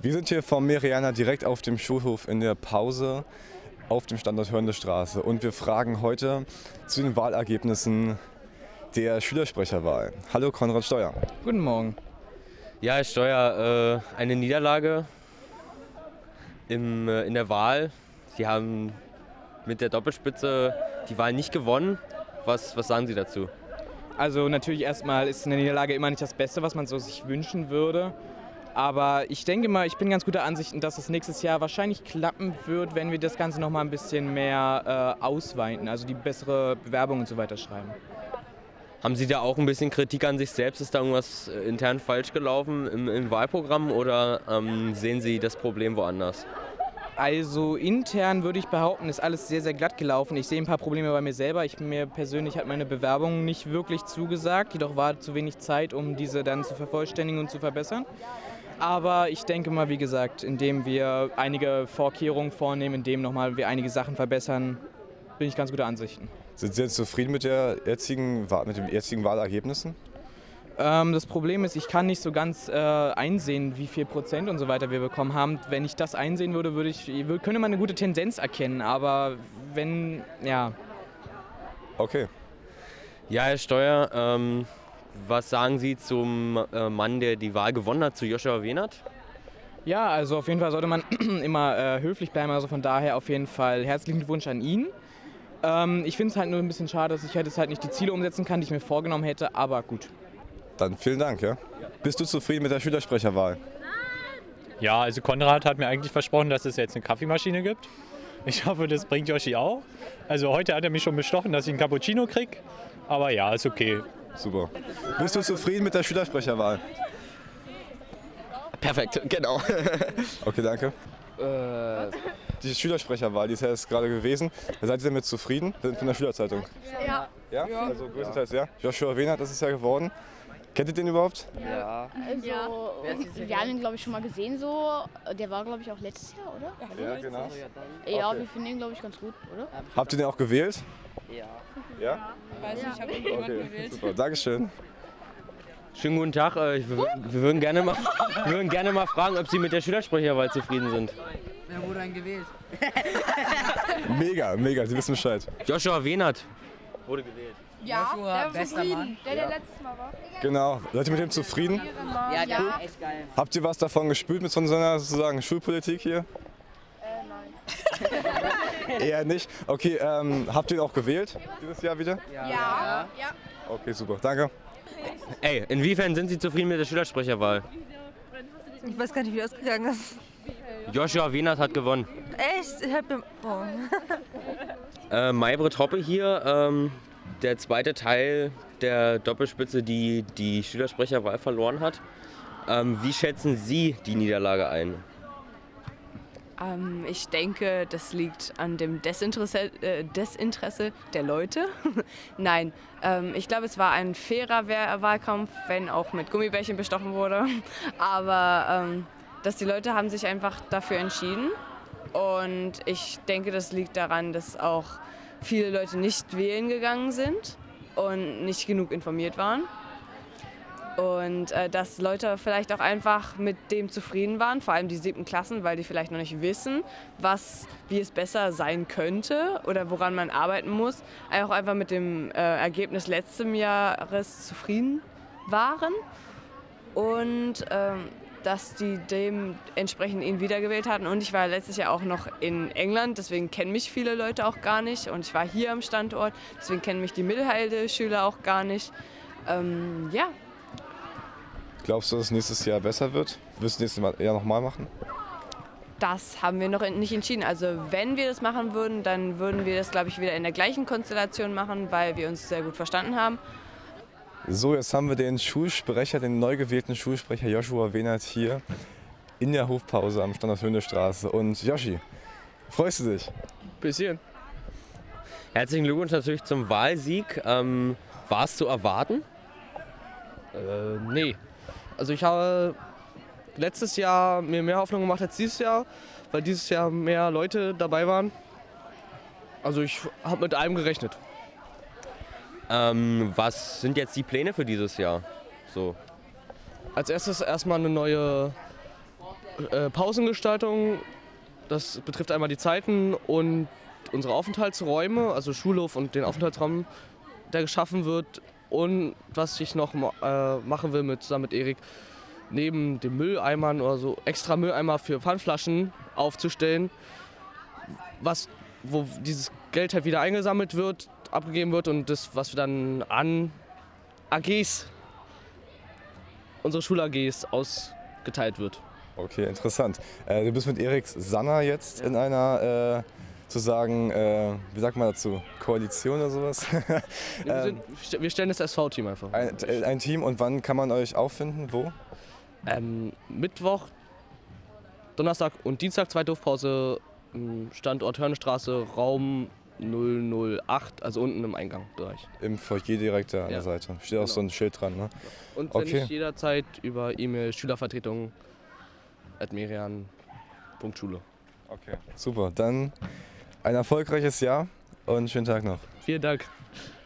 Wir sind hier vom Merianer direkt auf dem Schulhof in der Pause auf dem Standort Hörndestraße und wir fragen heute zu den Wahlergebnissen der Schülersprecherwahl. Hallo Konrad Steuer. Guten Morgen. Ja, Herr Steuer, eine Niederlage in der Wahl. Sie haben mit der Doppelspitze die Wahl nicht gewonnen. Was sagen Sie dazu? Also natürlich erstmal ist eine Niederlage immer nicht das Beste, was man so sich wünschen würde. Aber ich denke mal, ich bin ganz guter Ansicht, dass es nächstes Jahr wahrscheinlich klappen wird, wenn wir das Ganze noch mal ein bisschen mehr ausweiten, also die bessere Bewerbung und so weiter schreiben. Haben Sie da auch ein bisschen Kritik an sich selbst? Ist da irgendwas intern falsch gelaufen im Wahlprogramm oder sehen Sie das Problem woanders? Also intern würde ich behaupten, ist alles sehr, sehr glatt gelaufen. Ich sehe ein paar Probleme bei mir selber. Mir persönlich hat meine Bewerbung nicht wirklich zugesagt, jedoch war zu wenig Zeit, um diese dann zu vervollständigen und zu verbessern. Aber ich denke mal, wie gesagt, indem wir einige Vorkehrungen vornehmen, indem nochmal wir einige Sachen verbessern, bin ich ganz guter Ansichten. Sind Sie jetzt zufrieden mit den jetzigen Wahlergebnissen? Das Problem ist, ich kann nicht so ganz einsehen, wie viel Prozent und so weiter wir bekommen haben. Wenn ich das einsehen würde, könnte man eine gute Tendenz erkennen, aber ja. Okay. Ja, Herr Steuer, was sagen Sie zum Mann, der die Wahl gewonnen hat, zu Joshua Wenert? Ja, also auf jeden Fall sollte man immer höflich bleiben, also von daher auf jeden Fall herzlichen Glückwunsch an ihn. Ich finde es halt nur ein bisschen schade, dass ich jetzt halt nicht die Ziele umsetzen kann, die ich mir vorgenommen hätte, aber gut. Dann vielen Dank. Ja. Bist du zufrieden mit der Schülersprecherwahl? Ja, also Konrad hat mir eigentlich versprochen, dass es jetzt eine Kaffeemaschine gibt. Ich hoffe, das bringt Joshi auch. Also heute hat er mich schon bestochen, dass ich einen Cappuccino kriege. Aber ja, ist okay. Super. Bist du zufrieden mit der Schülersprecherwahl? Perfekt, genau. Okay, danke. Die Schülersprecherwahl, die ist ja jetzt gerade gewesen. Seid ihr damit zufrieden? Wir sind von der Schülerzeitung. Ja. Ja? Also größtenteils ja. Joshua Wenert ist es ja geworden. Kennt ihr den überhaupt? Ja. Also, wir haben ihn, glaube ich, schon mal gesehen so. Der war, glaube ich, auch letztes Jahr, oder? Ja, genau. Ja, Okay. wir finden ihn, glaube ich, ganz gut, oder? Habt ihr den auch gewählt? Ja. Ja? Ich weiß nicht, ich habe irgendjemanden Okay, gewählt. super. Dankeschön. Schönen guten Tag. Wir würden gerne mal fragen, ob Sie mit der Schülersprecherwahl zufrieden sind. Wer wurde denn gewählt? Mega, mega. Sie wissen Bescheid. Joshua Wenert wurde gewählt. Ja, der war bester Mann. Der letztes Mal war. Genau. Seid ihr mit dem zufrieden? Ja, der war echt geil. Habt ihr was davon gespürt mit so einer sozusagen Schulpolitik hier? Nein. Eher nicht. Okay, habt ihr ihn auch gewählt dieses Jahr wieder? Ja. Okay, super. Danke. Ey, inwiefern sind Sie zufrieden mit der Schülersprecherwahl? Ich weiß gar nicht, wie ausgegangen ist. Joshua Wenert hat gewonnen. Echt? Ich hab Maybrit Hoppe hier, der zweite Teil der Doppelspitze, die die Schülersprecherwahl verloren hat. Wie schätzen Sie die Niederlage ein? Ich denke, das liegt an dem Desinteresse der Leute. Nein, ich glaube, es war ein fairer Wahlkampf, wenn auch mit Gummibärchen bestochen wurde. Aber dass die Leute haben sich einfach dafür entschieden. Und ich denke, das liegt daran, dass auch viele Leute nicht wählen gegangen sind und nicht genug informiert waren. Und dass Leute vielleicht auch einfach mit dem zufrieden waren, vor allem die 7. Klassen, weil die vielleicht noch nicht wissen, wie es besser sein könnte oder woran man arbeiten muss, auch einfach mit dem Ergebnis letzten Jahres zufrieden waren und dass die dementsprechend ihn wiedergewählt hatten. Und ich war letztes Jahr auch noch in England, deswegen kennen mich viele Leute auch gar nicht. Und ich war hier am Standort, deswegen kennen mich die Mittelheide-Schüler auch gar nicht. Ja. Glaubst du, dass es nächstes Jahr besser wird? Wirst du nächstes Jahr nochmal machen? Das haben wir noch nicht entschieden. Also wenn wir das machen würden, dann würden wir das, glaube ich, wieder in der gleichen Konstellation machen, weil wir uns sehr gut verstanden haben. So, jetzt haben wir den Schulsprecher, den neu gewählten Schulsprecher Joshua Wenert hier in der Hofpause am Standort Hörndestraße. Und Joshi, freust du dich? Bisschen. Herzlichen Glückwunsch natürlich zum Wahlsieg. War es zu erwarten? Nee. Also ich habe letztes Jahr mir mehr Hoffnung gemacht als dieses Jahr, weil dieses Jahr mehr Leute dabei waren. Also ich habe mit allem gerechnet. Was sind jetzt die Pläne für dieses Jahr? So. Als erstes erstmal eine neue Pausengestaltung. Das betrifft einmal die Zeiten und unsere Aufenthaltsräume, also Schulhof und den Aufenthaltsraum, der geschaffen wird. Und was ich noch machen will zusammen mit Erik, neben den Mülleimern oder so extra Mülleimer für Pfandflaschen aufzustellen, wo dieses Geld halt wieder eingesammelt wird, abgegeben wird und das, was wir dann an AGs, unsere Schul-AGs ausgeteilt wird. Okay, interessant. Du bist mit Erik Sanner jetzt in einer, wie sagt man dazu, Koalition oder sowas? Wir stellen das SV-Team einfach. Ein Team, und wann kann man euch auffinden? Wo? Mittwoch, Donnerstag und Dienstag, zweite Hofpause, Standort Hörnestraße, Raum 008, also unten im Eingangsbereich. Im Foyer direkt da an der Seite. Steht auch so ein Schild dran, ne? Und wenn nicht, jederzeit über E-Mail schülervertretung@merian.schule. Okay, super. Dann ein erfolgreiches Jahr und schönen Tag noch. Vielen Dank.